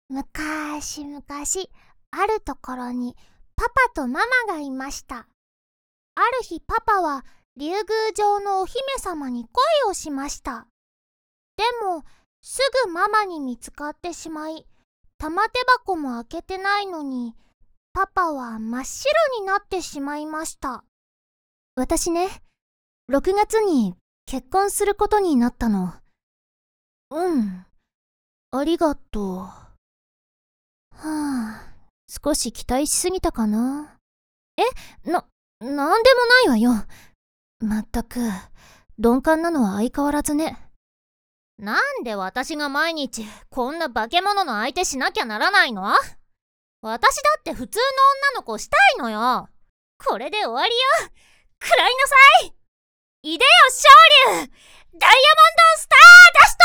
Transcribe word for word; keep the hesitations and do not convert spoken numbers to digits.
むかーしむかし、あるところにパパとママがいました。ある日パパは竜宮城のお姫様に恋をしました。でもすぐママに見つかってしまい、玉手箱も開けてないのに、パパは真っ白になってしまいました。 私ね、ろくがつに結婚することになったの。 うん、 ありがとう。はあ、少し期待しすぎたかな。え、な、なんでもないわよ。まったく、鈍感なのは相変わらずね。 なんで私が毎日こんな化け物の相手しなきゃならないの？私だって普通の女の子したいのよ。これで終わりよ。食らいなさい。いでよ昇竜、ダイヤモンドスターダスト